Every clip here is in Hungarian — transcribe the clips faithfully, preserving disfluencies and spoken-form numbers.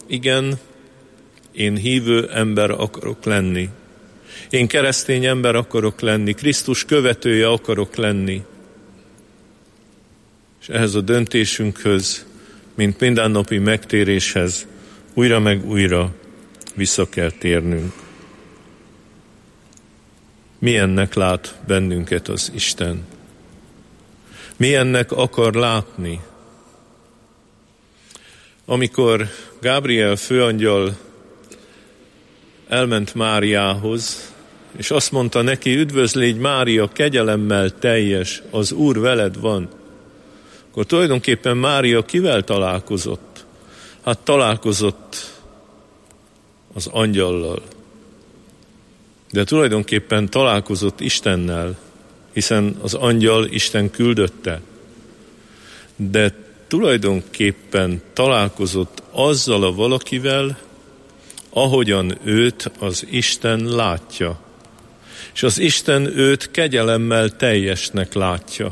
igen, én hívő ember akarok lenni. Én keresztény ember akarok lenni, Krisztus követője akarok lenni. És ehhez a döntésünkhöz, mint mindennapi megtéréshez, újra meg újra vissza kell térnünk. Milyennek lát bennünket az Isten? Milyennek akar látni? Amikor Gábriel főangyal elment Máriához, és azt mondta neki, üdvözlégy Mária, kegyelemmel teljes, az Úr veled van, akkor tulajdonképpen Mária kivel találkozott? Hát találkozott az angyallal. De tulajdonképpen találkozott Istennel, hiszen az angyal Isten küldötte. De tulajdonképpen találkozott azzal a valakivel, ahogyan őt az Isten látja. És az Isten őt kegyelemmel teljesnek látja.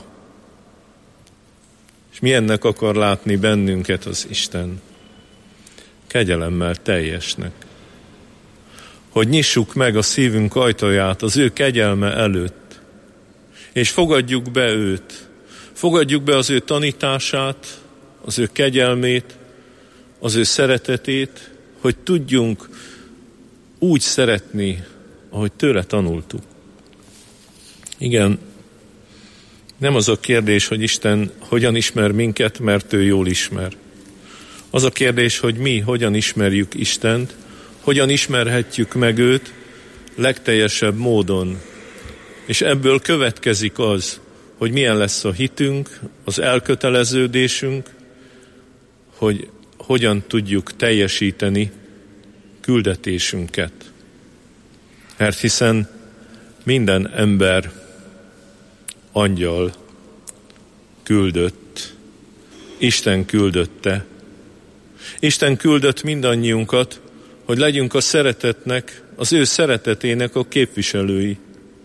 És milyennek akar látni bennünket az Isten? Kegyelemmel teljesnek. Hogy nyissuk meg a szívünk ajtaját az ő kegyelme előtt, és fogadjuk be őt, fogadjuk be az ő tanítását, az ő kegyelmét, az ő szeretetét, hogy tudjunk úgy szeretni, ahogy tőle tanultuk. Igen, nem az a kérdés, hogy Isten hogyan ismer minket, mert ő jól ismer. Az a kérdés, hogy mi hogyan ismerjük Istent, hogyan ismerhetjük meg őt legteljesebb módon. És ebből következik az, hogy milyen lesz a hitünk, az elköteleződésünk, hogy hogyan tudjuk teljesíteni küldetésünket. Mert hiszen minden ember angyal küldött, Isten küldötte. Isten küldött mindannyiunkat, hogy legyünk a szeretetnek, az ő szeretetének a képviselői.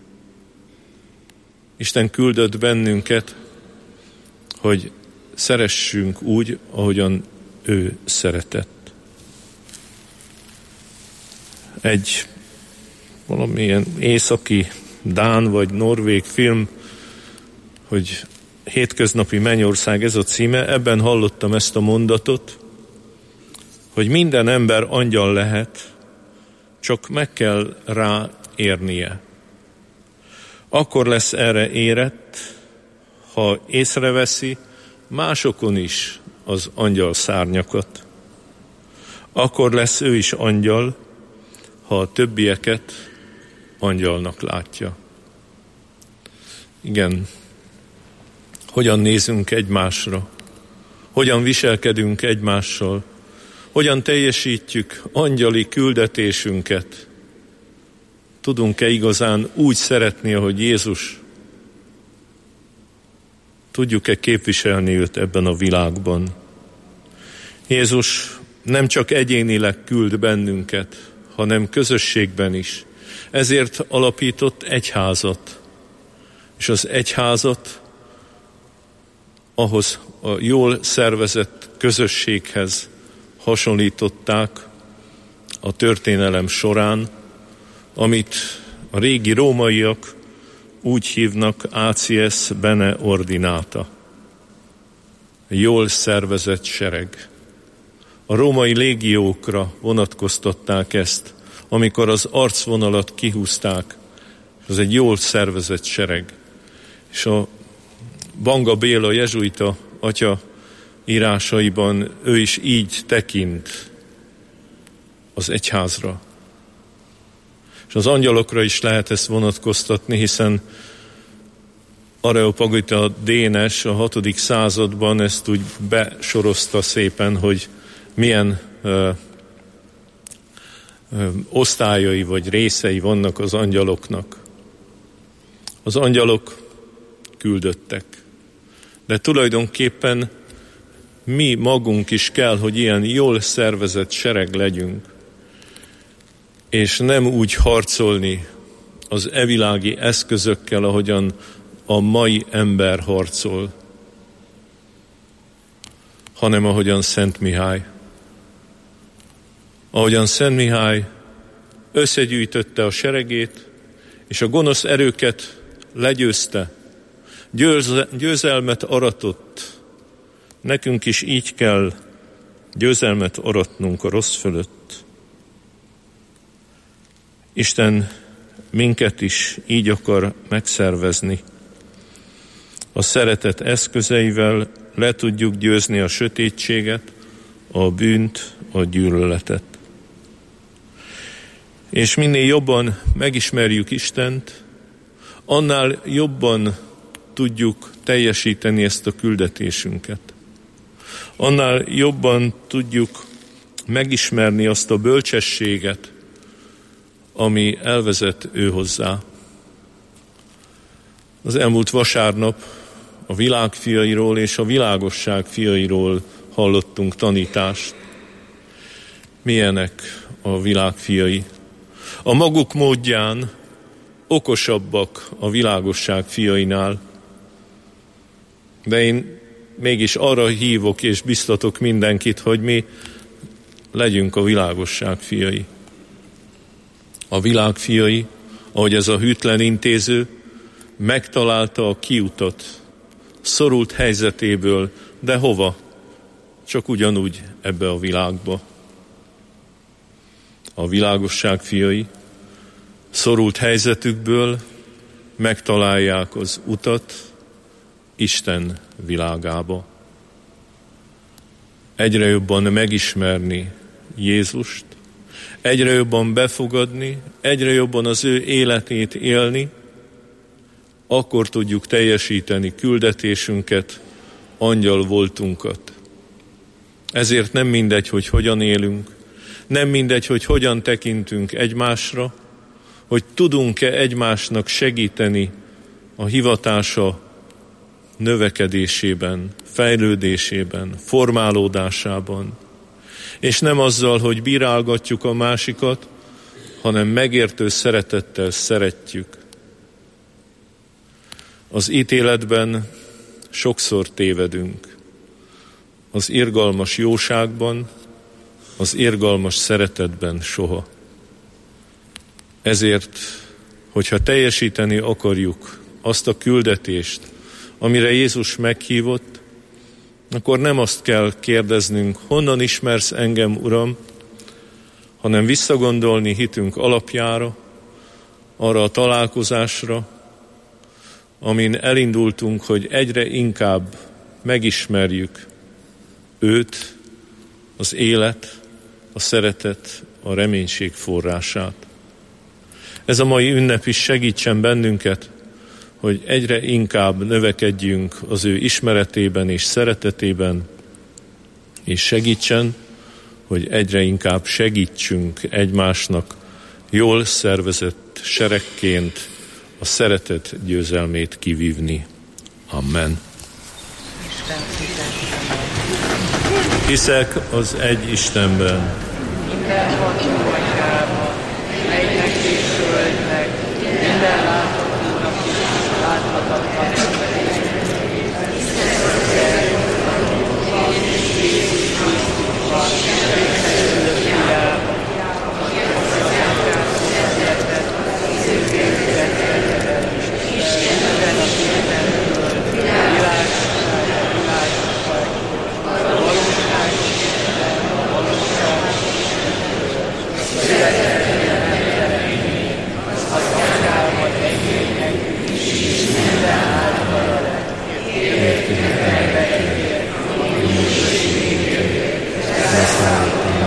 Isten küldött bennünket, hogy szeressünk úgy, ahogyan ő szeretett. Egy valamilyen északi dán vagy norvég film, hogy Hétköznapi Mennyország, ez a címe, ebben hallottam ezt a mondatot, hogy minden ember angyal lehet, csak meg kell rá érnie. Akkor lesz erre érett, ha észreveszi másokon is az angyal szárnyakat. Akkor lesz ő is angyal, ha a többieket angyalnak látja. Igen, hogyan nézünk egymásra, hogyan viselkedünk egymással, hogyan teljesítjük angyali küldetésünket. Tudunk-e igazán úgy szeretni, ahogy Jézus? Tudjuk-e képviselni őt ebben a világban? Jézus nem csak egyénileg küld bennünket, hanem közösségben is. Ezért alapított egyházat. És az egyházat ahhoz a jól szervezett közösséghez hasonlították a történelem során, amit a régi rómaiak úgy hívnak acies bene ordinata. Jól szervezett sereg. A római légiókra vonatkoztatták ezt, amikor az arcvonalat kihúzták. Ez egy jól szervezett sereg. És a Banga Béla jezsuita atya írásaiban ő is így tekint az egyházra. És az angyalokra is lehet ezt vonatkoztatni, hiszen Areopagita Dénes a hatodik században ezt úgy besorozta szépen, hogy milyen ö, ö, osztályai vagy részei vannak az angyaloknak. Az angyalok küldöttek. De tulajdonképpen mi magunk is kell, hogy ilyen jól szervezett sereg legyünk, és nem úgy harcolni az evilági eszközökkel, ahogyan a mai ember harcol, hanem ahogyan Szent Mihály. ahogyan Szent Mihály összegyűjtötte a seregét, és a gonosz erőket legyőzte, győzelmet aratott, nekünk is így kell győzelmet aratnunk a rossz fölött. Isten minket is így akar megszervezni. A szeretet eszközeivel le tudjuk győzni a sötétséget, a bűnt, a gyűlöletet. És minél jobban megismerjük Istent, annál jobban tudjuk teljesíteni ezt a küldetésünket. Annál jobban tudjuk megismerni azt a bölcsességet, ami elvezet ő hozzá. Az elmúlt vasárnap a világ fiairól és a világosság fiairól hallottunk tanítást. Milyenek a világ fiai? A maguk módján okosabbak a világosság fiainál, de én mégis arra hívok és biztatok mindenkit, hogy mi legyünk a világosság fiai. A világ fiai, ahogy ez a hűtlen intéző, megtalálta a kiutat szorult helyzetéből, de hova? Csak ugyanúgy ebbe a világba. A világosság fiai szorult helyzetükből megtalálják az utat Isten világába. Egyre jobban megismerni Jézust, egyre jobban befogadni, egyre jobban az ő életét élni, akkor tudjuk teljesíteni küldetésünket, angyal voltunkat. Ezért nem mindegy, hogy hogyan élünk, nem mindegy, hogy hogyan tekintünk egymásra, hogy tudunk-e egymásnak segíteni a hivatása növekedésében, fejlődésében, formálódásában. És nem azzal, hogy bírálgatjuk a másikat, hanem megértő szeretettel szeretjük. Az ítéletben sokszor tévedünk. Az irgalmas jóságban, az irgalmas szeretetben soha. Ezért, hogyha teljesíteni akarjuk azt a küldetést, amire Jézus meghívott, akkor nem azt kell kérdeznünk, honnan ismersz engem, Uram, hanem visszagondolni hitünk alapjára, arra a találkozásra, amin elindultunk, hogy egyre inkább megismerjük őt, az élet, a szeretet, a reménység forrását. Ez a mai ünnep is segítsen bennünket, hogy egyre inkább növekedjünk az ő ismeretében és szeretetében, és segítsen, hogy egyre inkább segítsünk egymásnak jól szervezett seregként a szeretet győzelmét kivívni. Amen. Hiszek az egy Istenben, minden ható atyában, melynek és földnek, minden láthatónak és láthatatlannak. Köszönöm.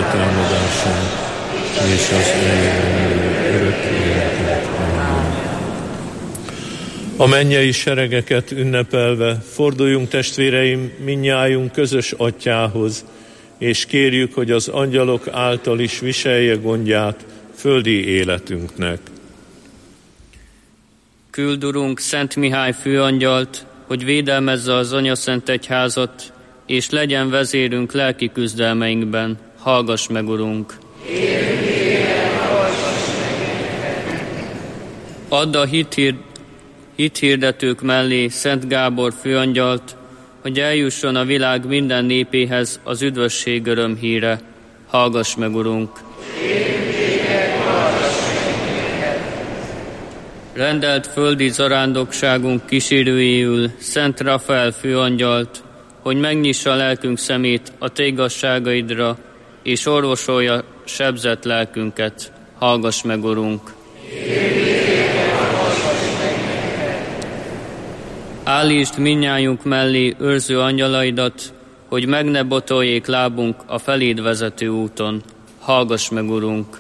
feltámadását és az eljövendő örök életet. A mennyei seregeket ünnepelve forduljunk, testvéreim, mindnyájunk közös atyához, és kérjük, hogy az angyalok által is viselje gondját földi életünknek. Küld, Urunk, Szent Mihály főangyalt, hogy védelmezze az Anyaszent Egyházat, és legyen vezérünk lelki küzdelmeinkben. Hallgass meg, Urunk! Add a hithír, hithirdetők mellé Szent Gábor főangyalt, hogy eljusson a világ minden népéhez az üdvösség öröm híre. Hallgass meg, Urunk! Rendelt földi zarándokságunk kísérőjéül Szent Rafael főangyalt, hogy megnyissa lelkünk szemét a te igazságaidra, és orvosolja sebzett lelkünket. Hallgass meg, Urunk! Állítsd mindnyájunk mellé őrző angyalaidat, hogy meg ne botoljék lábunk a feléd vezető úton. Hallgass meg, Urunk!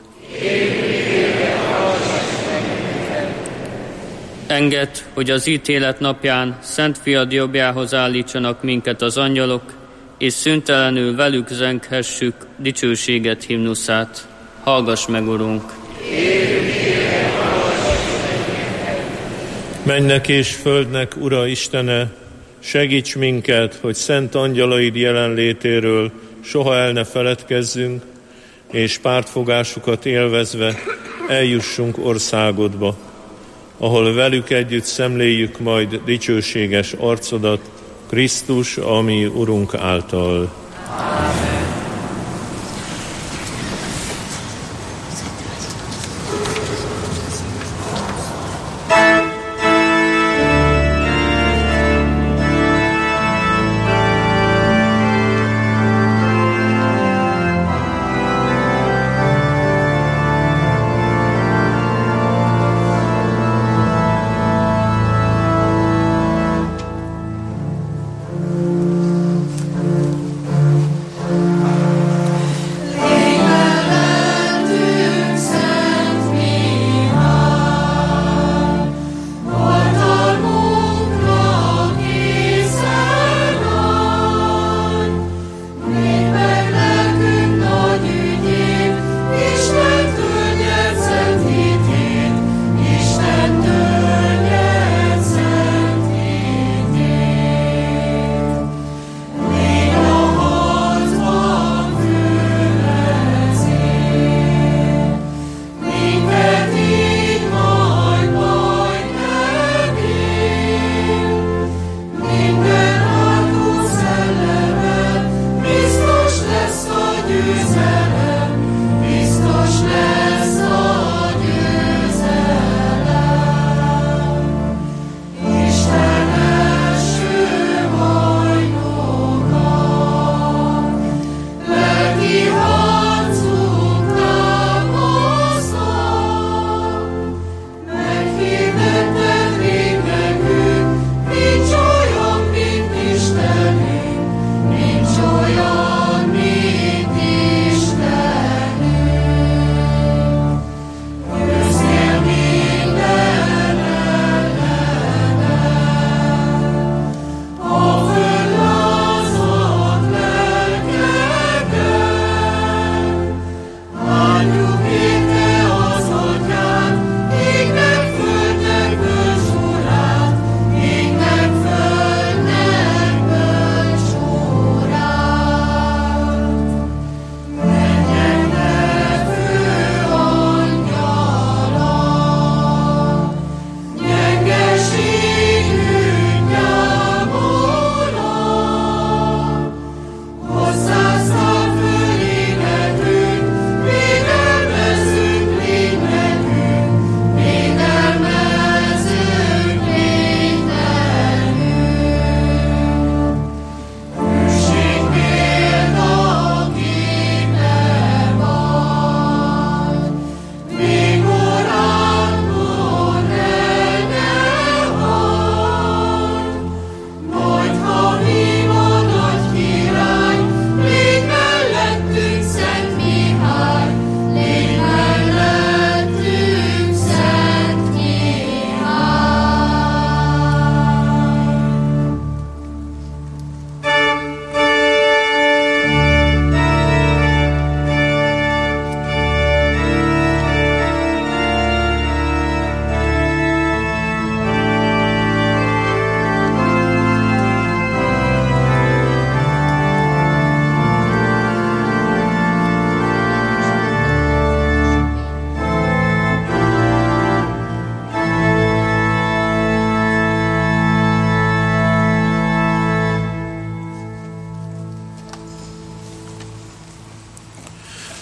Engedd, hogy az ítélet napján Szent Fiad jobbjához állítsanak minket az angyalok, és szüntelenül velük zenghessük dicsőséget himnuszát. Hallgass meg, Urunk! Mennek és földnek, Ura Istene, segíts minket, hogy szent angyalaid jelenlétéről soha el ne feledkezzünk, és pártfogásukat élvezve eljussunk országodba, ahol velük együtt szemléljük majd dicsőséges arcodat, Krisztus, a mi Urunk által. Amen.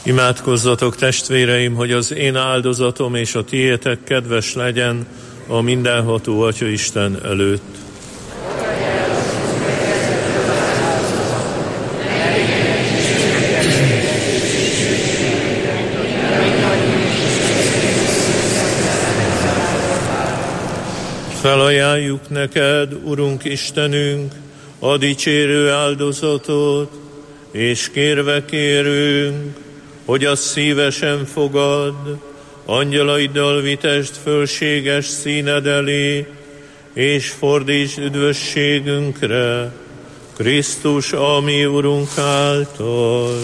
Imádkozzatok, testvéreim, hogy az én áldozatom és a tiétek kedves legyen a mindenható Atya Isten előtt. Felajánljuk neked, Urunk Istenünk, a dicsérő áldozatot, és kérve kérünk, hogy azt szívesen fogadd, angyalaiddal vitesd fölséges színed elé, és fordítsd üdvösségünkre, Krisztus, a mi Urunk által.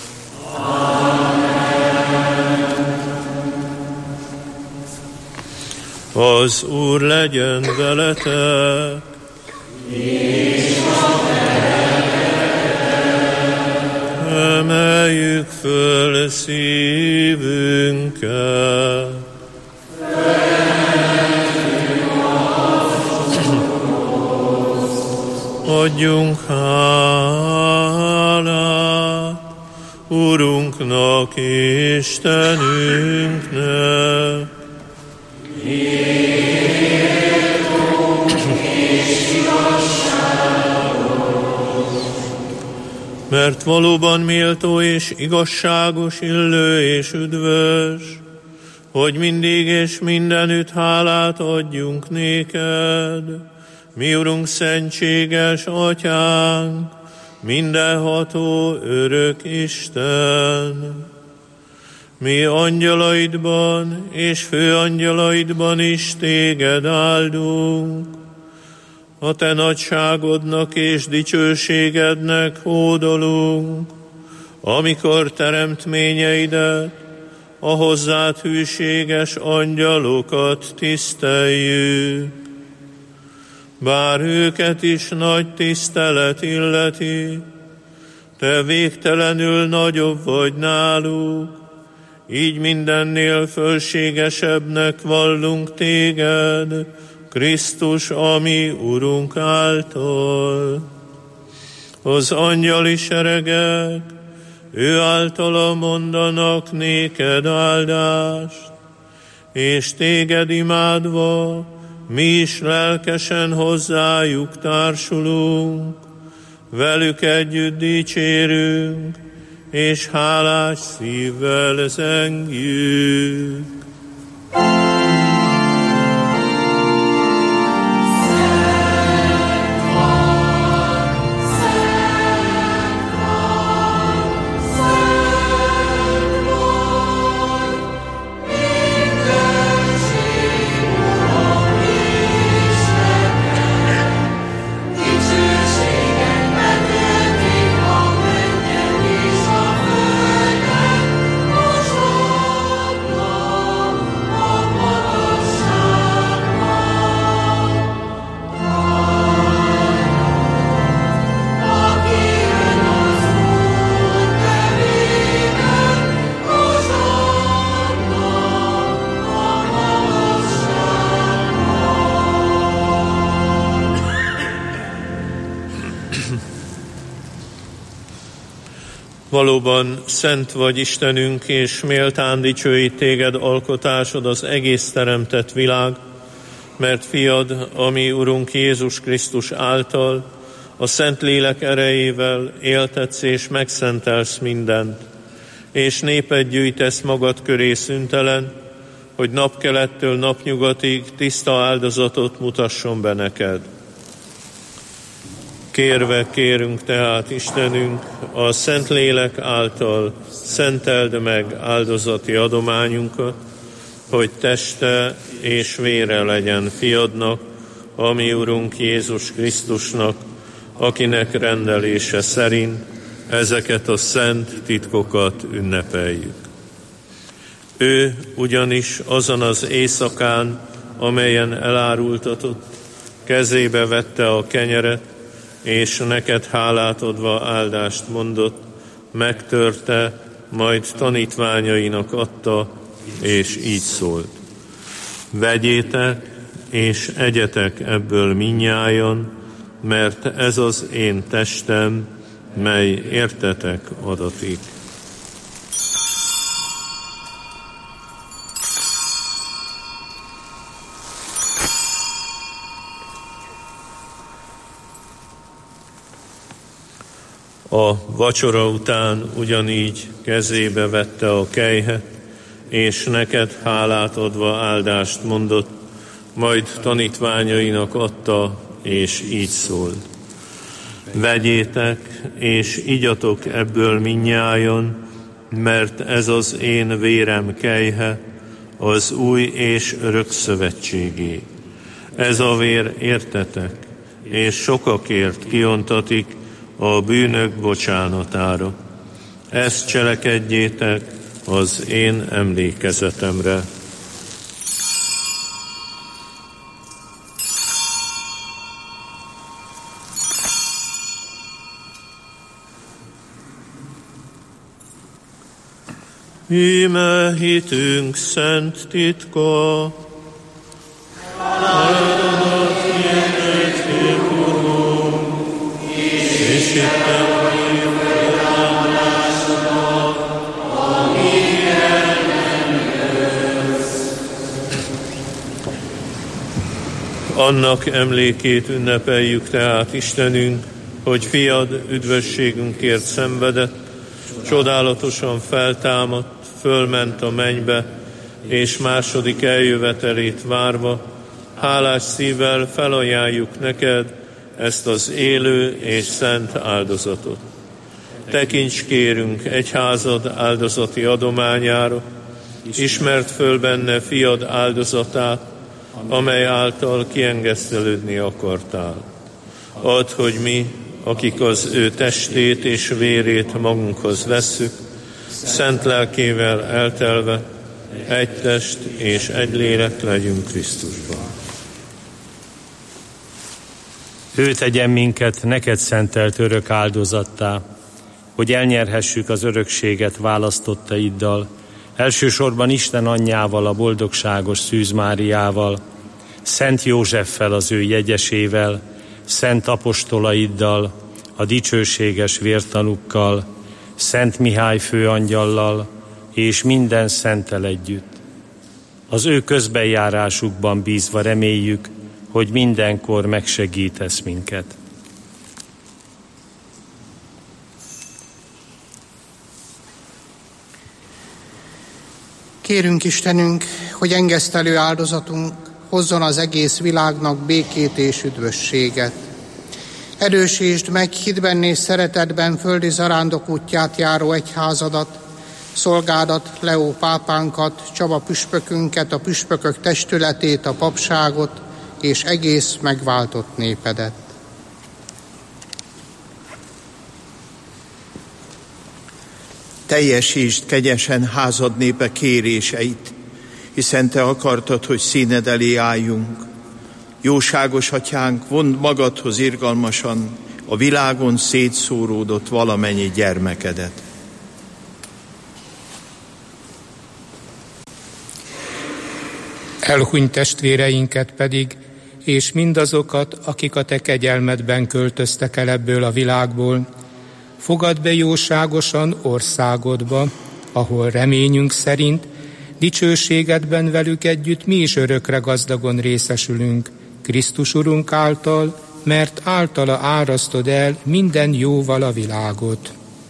Az Úr legyen veletek, és emeljük föl szívünket. Adjunk hálát Urunknak, Istenünknek. Mert valóban méltó és igazságos, illő és üdvös, hogy mindig és mindenütt hálát adjunk néked, mi Urunk, szentséges Atyánk, mindenható örök Isten. Mi angyalaidban és főangyalaidban is téged áldunk, a te nagyságodnak és dicsőségednek hódolunk, amikor teremtményeidet, a hozzád hűséges angyalokat tiszteljük. Bár őket is nagy tisztelet illeti, te végtelenül nagyobb vagy náluk, így mindennél fölségesebbnek vallunk téged, Krisztus, a mi Urunk által. Az angyali seregek, ő általa mondanak néked áldást, és téged imádva, mi is lelkesen hozzájuk társulunk, velük együtt dicsérünk, és hálás szívvel zengjük. Valóban szent vagy Istenünk, és méltán dicsőít téged alkotásod az egész teremtett világ, mert fiad, a mi Urunk Jézus Krisztus által, a Szent Lélek erejével éltetsz és megszentelsz mindent, és néped gyűjtesz magad köré szüntelen, hogy napkelettől napnyugatig tiszta áldozatot mutasson be neked. Kérve kérünk tehát, Istenünk, a Szent Lélek által szenteld meg áldozati adományunkat, hogy teste és vére legyen fiadnak, a mi Urunk Jézus Krisztusnak, akinek rendelése szerint ezeket a szent titkokat ünnepeljük. Ő ugyanis azon az éjszakán, amelyen elárultatott, kezébe vette a kenyeret, és neked hálát adva áldást mondott, megtörte, majd tanítványainak adta, és így szólt. Vegyétek, és egyetek ebből mindnyájan, mert ez az én testem, mely értetek adatik. A vacsora után ugyanígy kezébe vette a kelyhet, és neked hálát adva áldást mondott, majd tanítványainak adta, és így szólt. Vegyétek, és igyatok ebből mindnyájan, mert ez az én vérem kelyhe, az új és örök szövetségé. Ez a vér értetek, és sokakért kiontatik a bűnök bocsánatára. Ezt cselekedjétek az én emlékezetemre. Íme hitünk szent titka, áldodat hirdetjük, Urunk, és hittem vagyunk felállásodat, ami el nem jössz. Annak emlékét ünnepeljük tehát, Istenünk, hogy fiad üdvösségünkért szenvedett, csodálatosan feltámadt, fölment a mennybe, és második eljövetelét várva, hálás szívvel felajánljuk neked ezt az élő és szent áldozatot. Tekints kérünk egyházad áldozati adományára, ismert föl benne fiad áldozatát, amely által kiengesztelődni akartál. Add, hogy mi, akik az ő testét és vérét magunkhoz vesszük, szent lelkével eltelve, egy test és egy lélek legyünk Krisztusban. Ő tegyen minket neked szentelt örök áldozattá, hogy elnyerhessük az örökséget választottaiddal, elsősorban Isten anyjával, a boldogságos Szűz Máriával, Szent Józseffel, az ő jegyesével, szent apostolaiddal, a dicsőséges vértanukkal, Szent Mihály főangyallal és minden szenttel együtt. Az ő közbenjárásukban bízva reméljük, hogy mindenkor megsegítesz minket. Kérünk Istenünk, hogy engesztelő áldozatunk hozzon az egész világnak békét és üdvösséget. Erősítsd meg hitben és szeretetben földi zarándok útját járó egyházadat, szolgádat, Leó pápánkat, Csaba püspökünket, a püspökök testületét, a papságot és egész megváltott népedet. Teljesítsd kegyesen házad népe kéréseit, hiszen te akartad, hogy színed elé álljunk. Jóságos atyánk, vond magadhoz irgalmasan a világon szétszóródott valamennyi gyermekedet. Elhunyt testvéreinket pedig, és mindazokat, akik a te kegyelmedben költöztek el ebből a világból, fogadd be jóságosan országodba, ahol reményünk szerint dicsőségedben velük együtt mi is örökre gazdagon részesülünk, Krisztus Urunk által, mert általa árasztod el minden jóval a világot.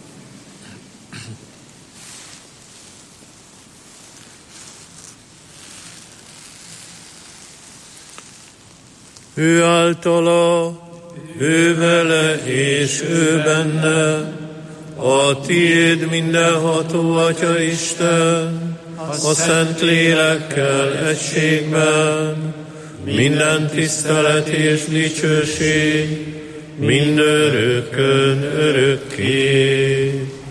Ő általa, ő vele és ő benne, a tiéd mindenható Atya Isten, a Szent Lélekkel egységben, minden tisztelet és dicsőség, mindörökkön örökké.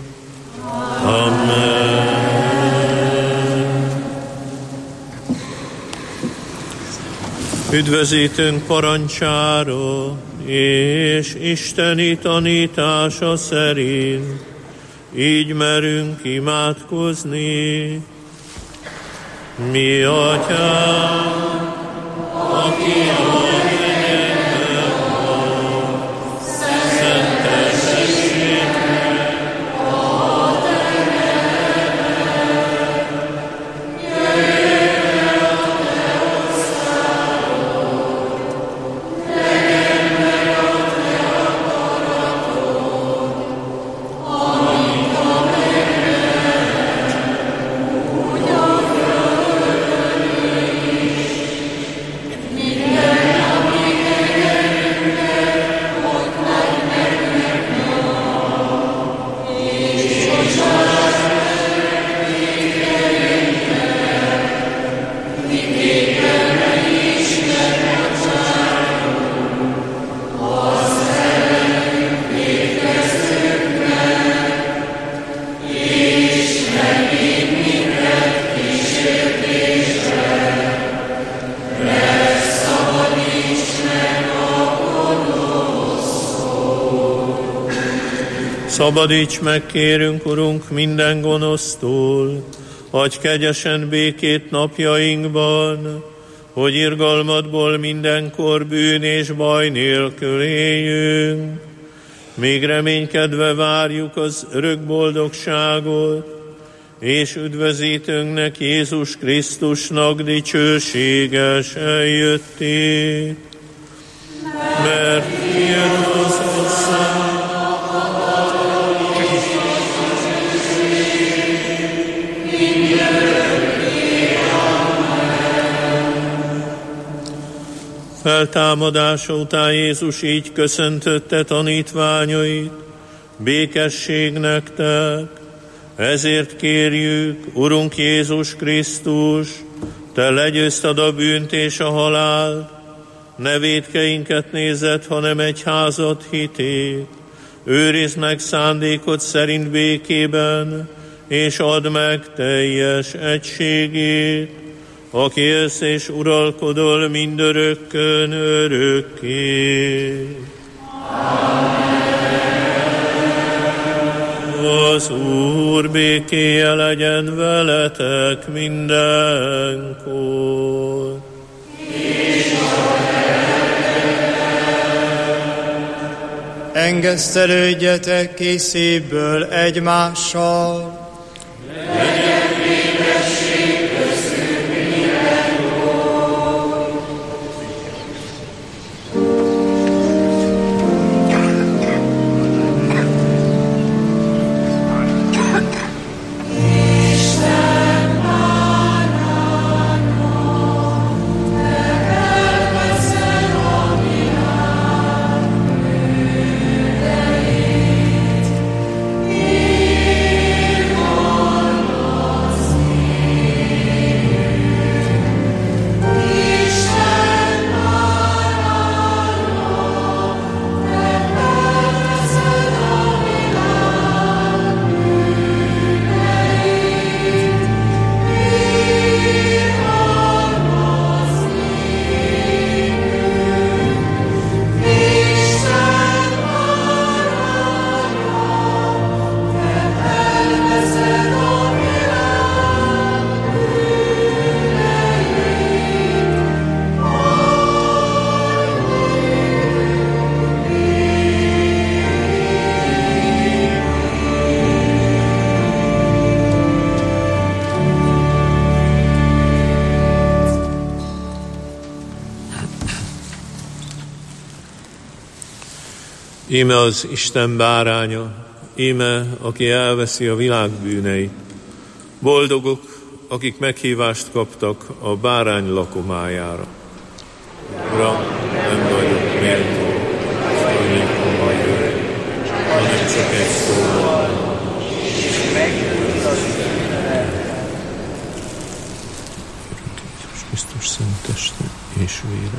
Amen. Üdvözítőnk parancsára és isteni tanítása szerint így merünk imádkozni. Mi Atyánk, aki a mennyekben van, szenteltessék meg a te neved. Jöjjön el a te országod, legyen meg a te akaratod, Szabadíts meg, kérünk, Urunk, minden gonosztól, adj kegyesen békét napjainkban, hogy irgalmadból mindenkor bűn és baj nélkül éljünk, még reménykedve várjuk az örök boldogságot, és üdvözítőnknek, Jézus Krisztusnak dicsőséges eljöttét. Mert ilyen az ország, feltámadása után Jézus így köszöntötte tanítványait: békesség nektek, ezért kérjük, Urunk Jézus Krisztus, Te legyőzted a bűnt és a halált, ne vétkeinket nézed, hanem egyházad hitét, őrizd meg szándékod szerint békében, és add meg teljes egységét, aki élsz és uralkodol mindörökkön örökké. Az Úr békéje legyen veletek mindenkor. Engesztelődjetek ki szívből egymással. Íme az Isten báránya, íme, aki elveszi a világ bűneit. Boldogok, akik meghívást kaptak a bárány lakomájára. Uram, nem vagyok méltó, hogy hova jöjj, hanem csak egy szóval, és meggyőz az Istenet. Krisztus szent teste és vére.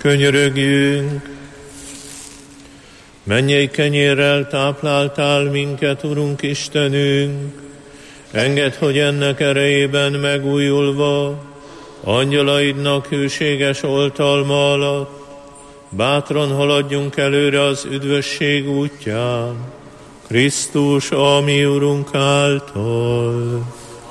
Könyörögjünk! Mennyei kenyérrel tápláltál minket, Urunk Istenünk, engedd, hogy ennek erejében megújulva, angyalaidnak hűséges oltalma alatt, bátran haladjunk előre az üdvösség útján, Krisztus, a mi Urunk által.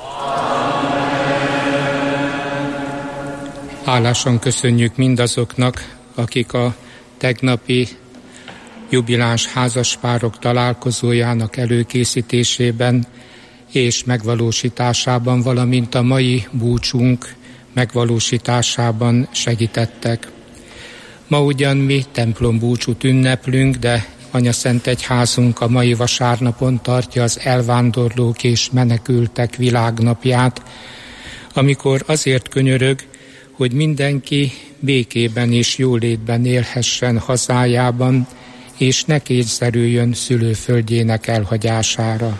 Hálásan köszönjük mindazoknak, akik a tegnapi jubiláns házaspárok találkozójának előkészítésében és megvalósításában, valamint a mai búcsunk megvalósításában segítettek. Ma ugyan mi templombúcsút ünneplünk, de Anyaszentegyházunk a mai vasárnapon tartja az elvándorlók és menekültek világnapját, amikor azért könyörög, hogy mindenki békében és jólétben élhessen hazájában, és ne kényszerüljön szülőföldjének elhagyására.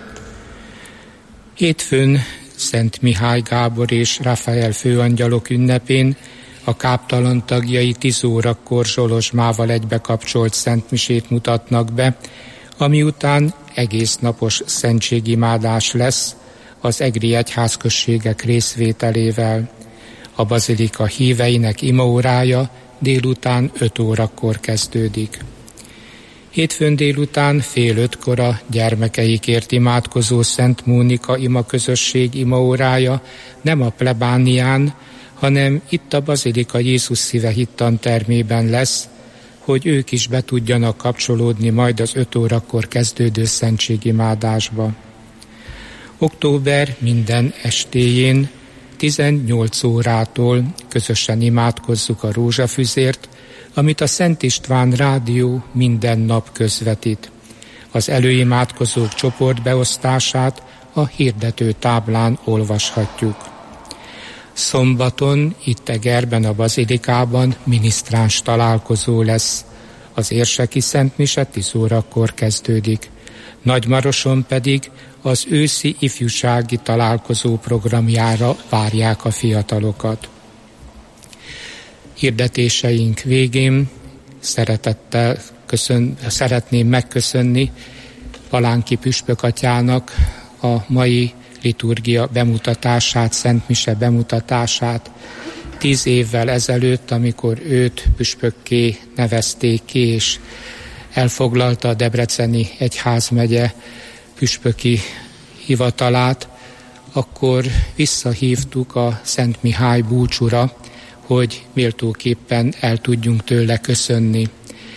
Hétfőn Szent Mihály Gábor és Rafael főangyalok ünnepén a káptalan tagjai tíz órakor zsolozsmával egybekapcsolt szentmisét mutatnak be, ami után egész napos szentségimádás lesz az egri egyházközségek részvételével. A bazilika híveinek imaórája délután öt órakor kezdődik. Hétfőn délután fél ötkor a gyermekeikért imádkozó Szent Mónika imaközösség imaórája nem a plebánián, hanem itt a bazilika Jézus Szíve hittantermében lesz, hogy ők is be tudjanak kapcsolódni majd az öt órakor kezdődő szentségimádásba. Október minden estéjén tizennyolc órától közösen imádkozzuk a rózsafüzért, amit a Szent István Rádió minden nap közvetít. Az előimádkozók csoportbeosztását a hirdető táblán olvashatjuk. Szombaton itt Egerben a bazilikában minisztráns találkozó lesz. Az érseki szentmise tíz órakor kezdődik. Nagymaroson pedig az őszi ifjúsági találkozó programjára várják a fiatalokat. Hirdetéseink végén szeretettel köszön, szeretném megköszönni Palánki püspök atyának a mai liturgia bemutatását, szentmise bemutatását. Tíz évvel ezelőtt, amikor őt püspökké nevezték ki, és elfoglalta a Debreceni egyházmegye püspöki hivatalát, akkor visszahívtuk a Szent Mihály búcsúra, hogy méltóképpen el tudjunk tőle köszönni.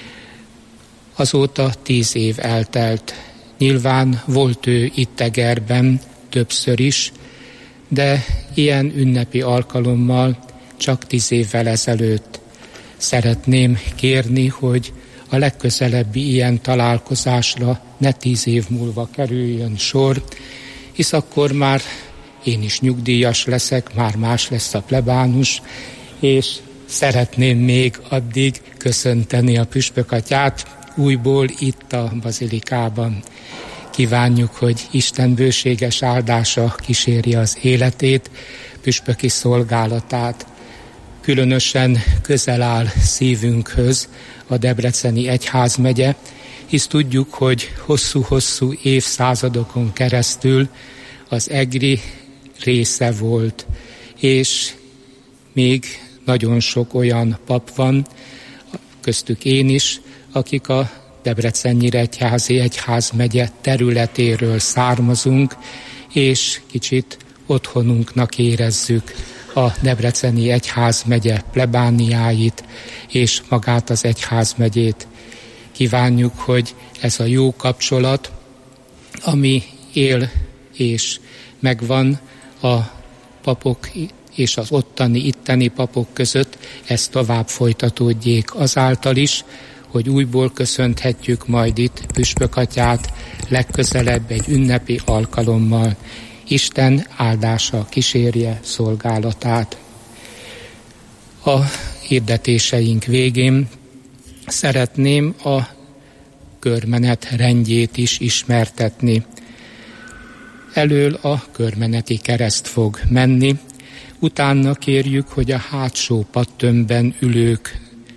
Azóta tíz év eltelt. Nyilván volt ő itt Egerben többször is, de ilyen ünnepi alkalommal csak tíz évvel ezelőtt. Szeretném kérni, hogy a legközelebbi ilyen találkozásra ne tíz év múlva kerüljön sor, hisz akkor már én is nyugdíjas leszek, már más lesz a plebánus, és szeretném még addig köszönteni a püspökatyát újból itt a bazilikában. Kívánjuk, hogy Isten bőséges áldása kíséri az életét, püspöki szolgálatát. Különösen közel áll szívünkhöz a Debreceni egyházmegye, hisz tudjuk, hogy hosszú-hosszú évszázadokon keresztül az egri része volt, és még nagyon sok olyan pap van, köztük én is, akik a Debrecen-Nyíregyházi egyházmegye területéről származunk, és kicsit otthonunknak érezzük a Debreceni egyházmegye plebániáit és magát az egyházmegyét. Kívánjuk, hogy ez a jó kapcsolat, ami él és megvan a papok és az ottani, itteni papok között, ez tovább folytatódjék azáltal is, hogy újból köszönthetjük majd itt püspökatyát legközelebb egy ünnepi alkalommal. Isten áldása kísérje szolgálatát. A hirdetéseink végén szeretném a körmenet rendjét is ismertetni. Elől a körmeneti kereszt fog menni, utána kérjük, hogy a hátsó padtömbben ülők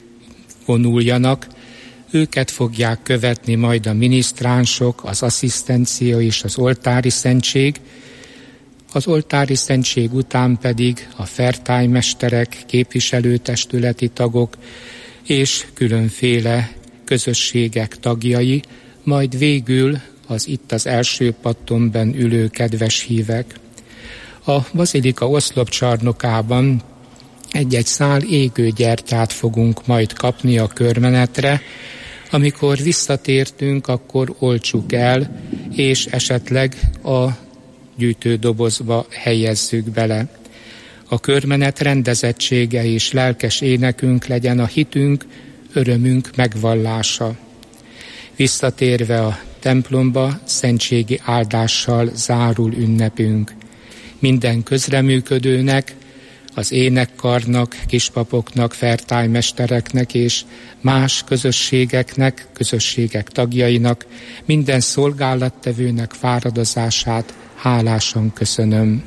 vonuljanak. Őket fogják követni majd a minisztránsok, az asszisztencia és az oltári szentség. Az oltári szentség után pedig a fertálymesterek, képviselőtestületi tagok és különféle közösségek tagjai, majd végül az itt az első pattonben ülő kedves hívek. A bazilika oszlopcsarnokában egy-egy szál égő gyertyát fogunk majd kapni a körmenetre. Amikor visszatértünk, akkor oltsuk el, és esetleg a gyűjtődobozba helyezzük bele. A körmenet rendezettsége és lelkes énekünk legyen a hitünk, örömünk megvallása. Visszatérve a templomba, szentségi áldással zárul ünnepünk. Minden közreműködőnek, az énekkarnak, kispapoknak, fertálymestereknek és más közösségeknek, közösségek tagjainak, minden szolgálattevőnek fáradozását hálásan köszönöm.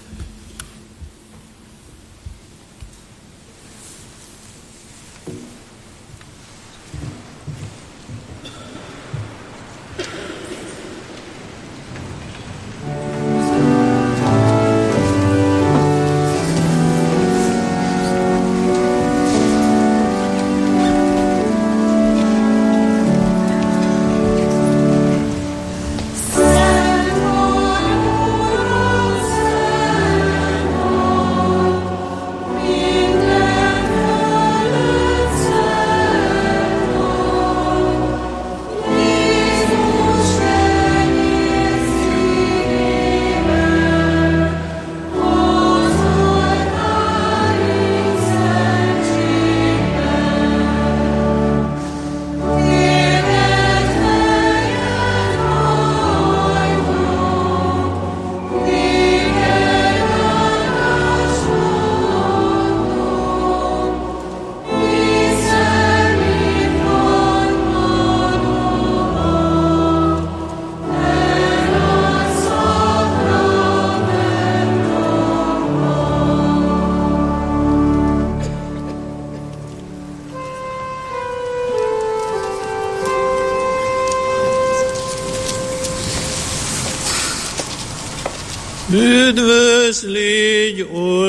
Üdvözl légy,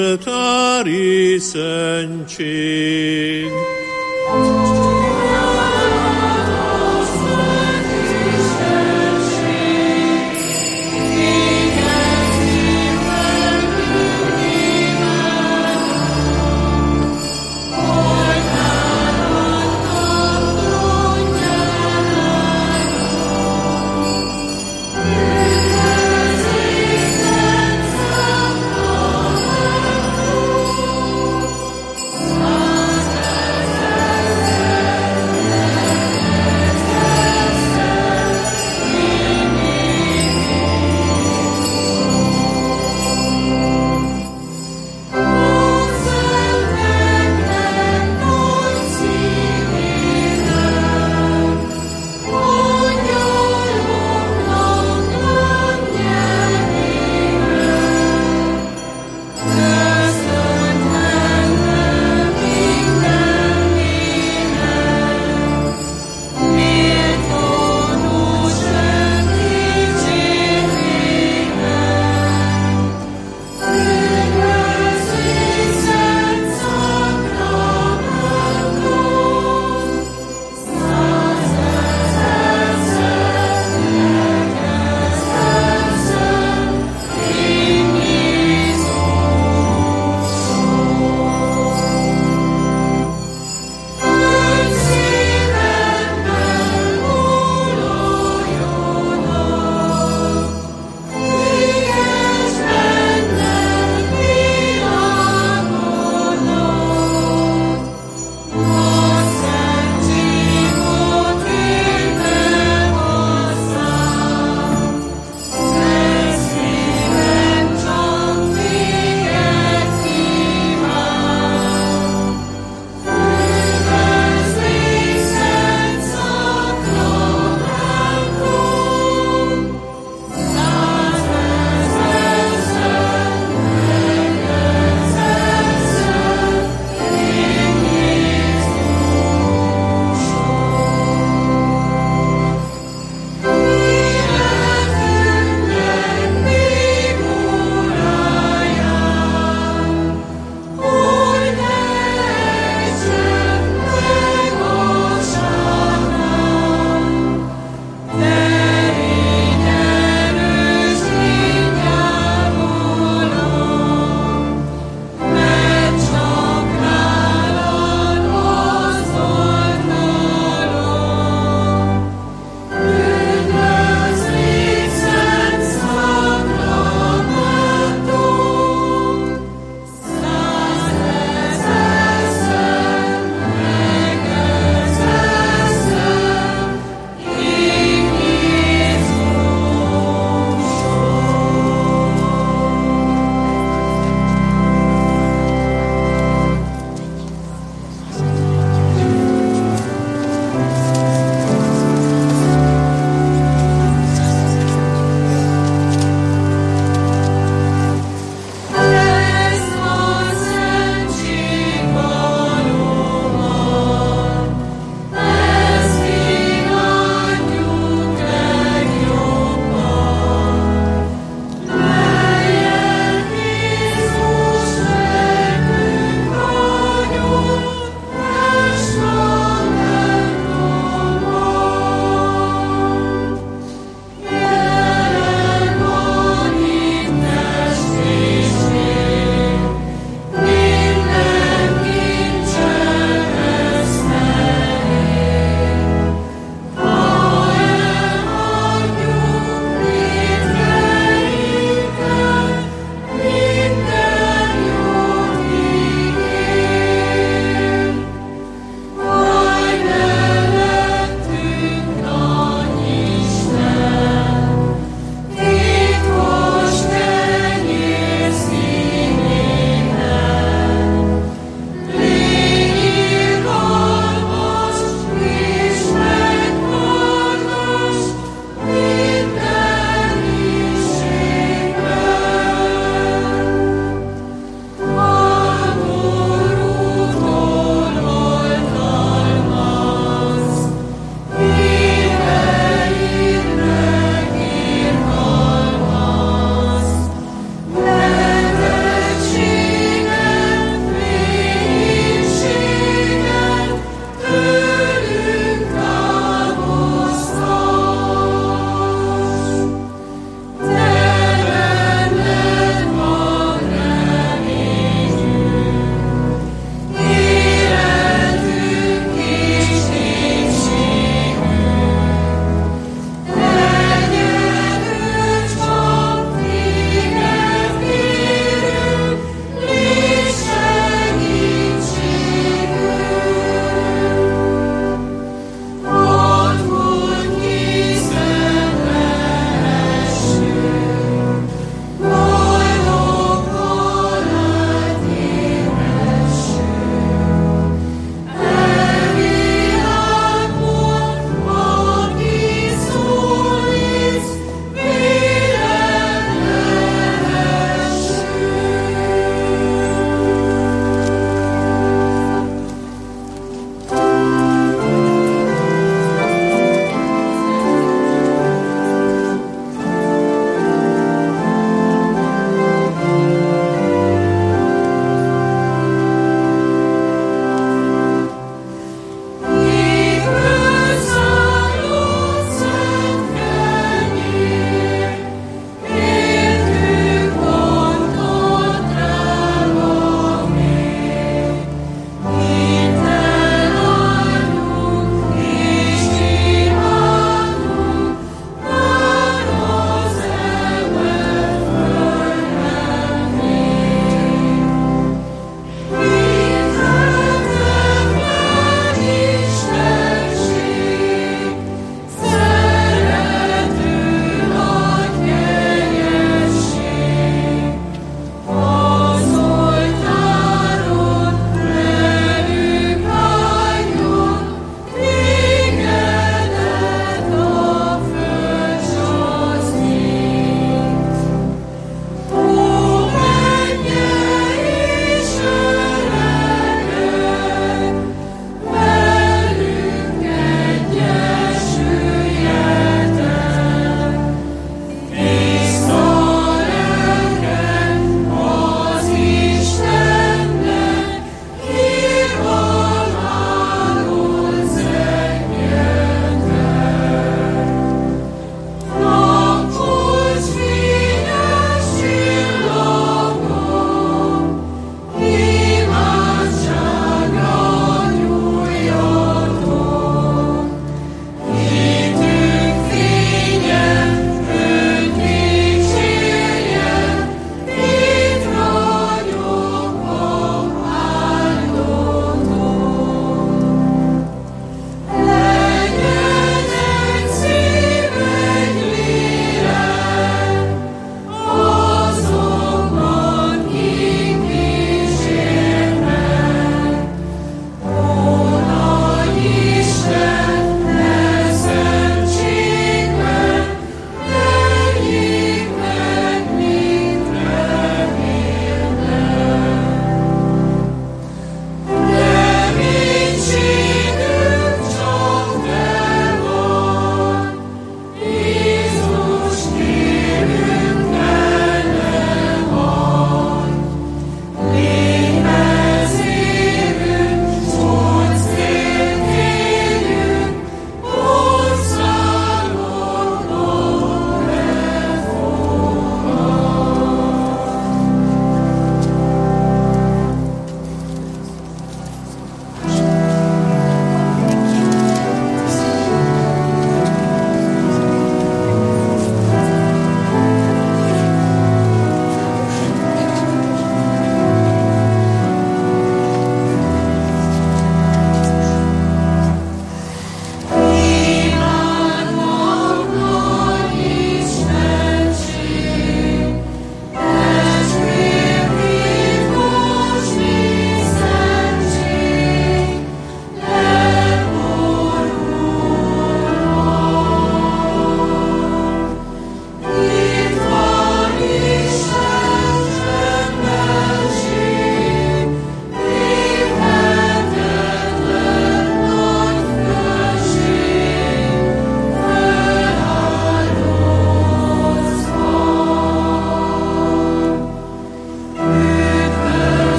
oltári szentség! Amen.